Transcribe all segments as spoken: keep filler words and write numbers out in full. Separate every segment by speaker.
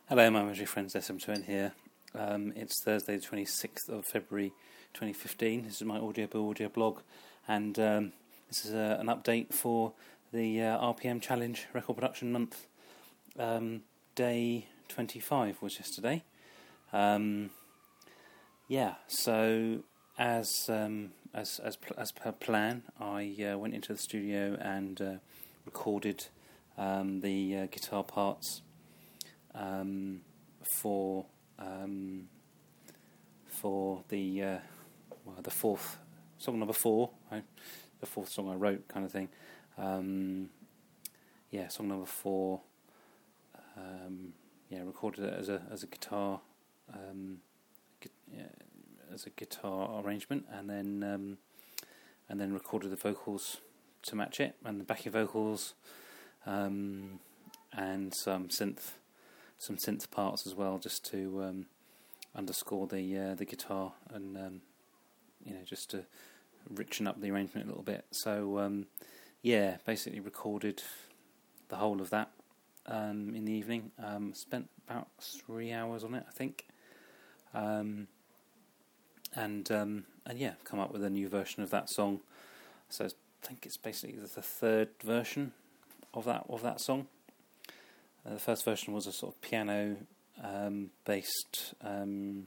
Speaker 1: Hello, my magic friends, S M two N here. Um, it's Thursday the twenty-sixth of February twenty fifteen. This is my Audio Bill Audio blog, and um, this is uh, an update for the uh, R P M Challenge Record Production Month. Um, day twenty-five was yesterday. Um, yeah, so as um, as as as per plan, I uh, went into the studio and uh, recorded um, the uh, guitar parts Um, for um, for the uh, well, the fourth song number four, I, the fourth song I wrote, kind of thing. Um, yeah, song number four. Um, yeah, recorded it as a as a guitar, um, gu- yeah, as a guitar arrangement, and then um, and then recorded the vocals to match it, and the backing vocals, um, and some synth. Some synth parts as well, just to um, underscore the uh, the guitar and um, you know, just to richen up the arrangement a little bit. So um, yeah, basically recorded the whole of that um, in the evening. Um, spent about three hours on it, I think, um, and um, and yeah, come up with a new version of that song. So I think it's basically the third version of that of that song. Uh, the first version was a sort of piano-based um,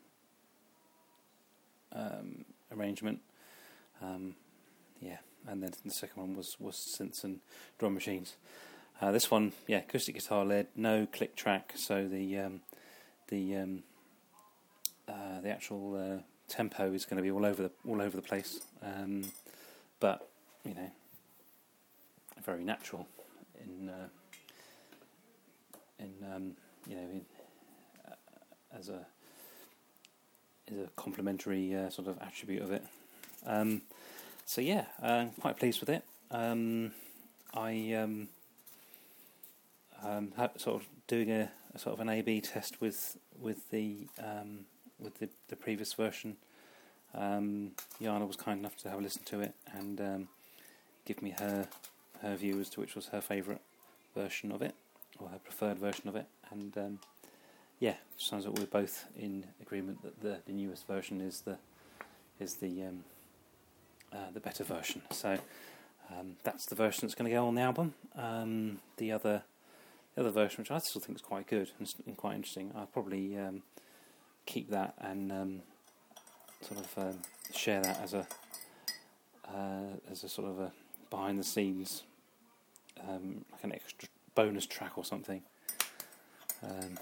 Speaker 1: um, um, arrangement, um, yeah, and then the second one was, was synths and drum machines. Uh, this one, yeah, acoustic guitar led, no click track, so the um, the um, uh, the actual uh, tempo is going to be all over the all over the place, um, but you know, very natural in. Uh, In um, you know, in, uh, as a as a complementary uh, sort of attribute of it. Um, so yeah, uh, quite pleased with it. Um, I um, um, ha- sort of doing a, a sort of an A B test with with the um, with the, the previous version. Um, Jana was kind enough to have a listen to it and um, give me her her view as to which was her favourite version of it, or her preferred version of it, and um, yeah, sounds like we're both in agreement that the, the newest version is the is the um, uh, the better version. So um, that's the version that's going to go on the album. Um, the other the other version, which I still think is quite good and, and quite interesting, I'll probably um, keep that and um, sort of um, share that as a uh, as a sort of a behind the scenes, um, like an extra bonus track or something. Um,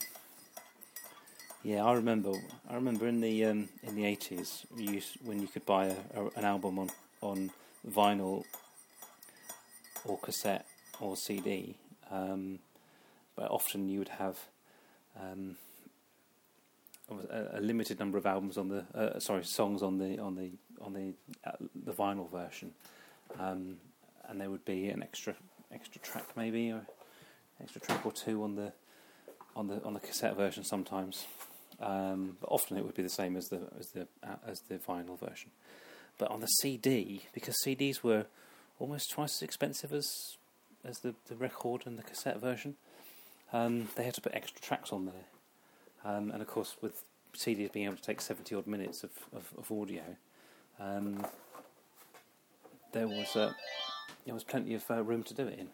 Speaker 1: yeah, I remember. I remember in the um, in the eighties, you, when you could buy a, a, an album on on vinyl or cassette or C D, um, but often you would have um, a, a limited number of albums on the uh, sorry songs on the on the on the uh, the vinyl version, um, and there would be an extra extra track maybe, or extra track or two on the on the on the cassette version sometimes, um, but often it would be the same as the as the uh, as the vinyl version. But on the C D, because C Ds were almost twice as expensive as as the, the record and the cassette version, um, they had to put extra tracks on there, um, and of course with C Ds being able to take seventy odd minutes of of, of audio, um, there was uh, there was plenty of uh, room to do it in.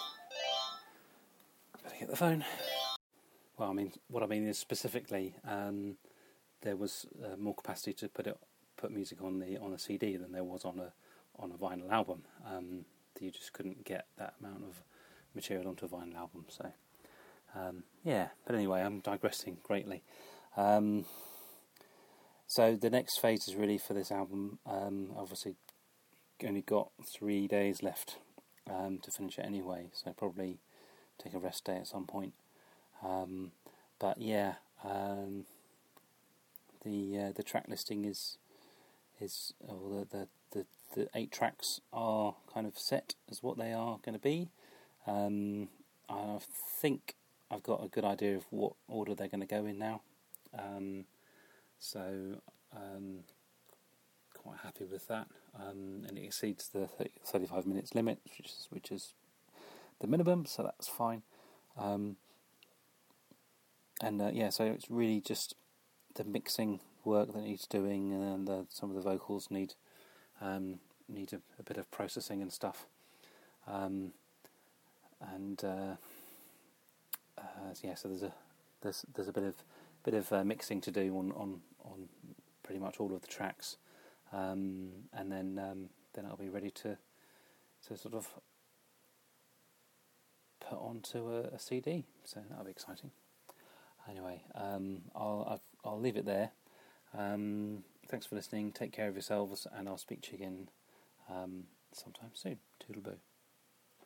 Speaker 1: Get the phone. Well, I mean, what I mean is specifically, um, there was uh, more capacity to put it, put music on the on a C D than there was on a on a vinyl album. Um, you just couldn't get that amount of material onto a vinyl album. So, um, yeah. But anyway, I'm digressing greatly. Um, so the next phase is really for this album. Um, obviously, only got three days left um, to finish it anyway. So probably take a rest day at some point, um, but yeah, um, the uh, the track listing is is or the, the the the eight tracks are kind of set as what they are going to be. Um, I think I've got a good idea of what order they're going to go in now, um, so um, quite happy with that, um, and it exceeds the thirty-five minutes limit, which is which is the minimum, so that's fine. Um, and uh, yeah, so it's really just the mixing work that needs doing, and then the, some of the vocals need um, need a, a bit of processing and stuff, um, and uh, uh, yeah, so there's a there's there's a bit of bit of uh, mixing to do on, on, on pretty much all of the tracks, um, and then um, then I'll be ready to to sort of put onto a, a C D. So that'll be exciting. Anyway, um, I'll I've, I'll leave it there. Um, thanks for listening. Take care of yourselves, and I'll speak to you again um, sometime soon. Toodle-boo.